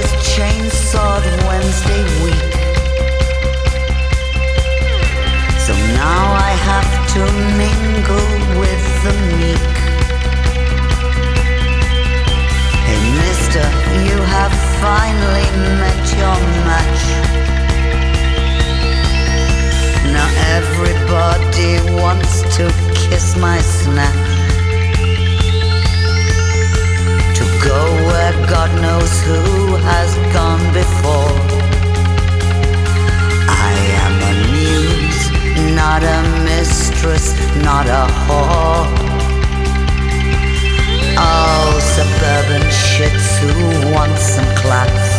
was chainsawed Wednesday week. So now I have to mingle with the meek. Hey mister, you have finally met your match. Now everybody wants to kiss my snatch. To go where God knows who has gone before. I am a muse, not a mistress, not a whore. Oh, suburban shits who want some class.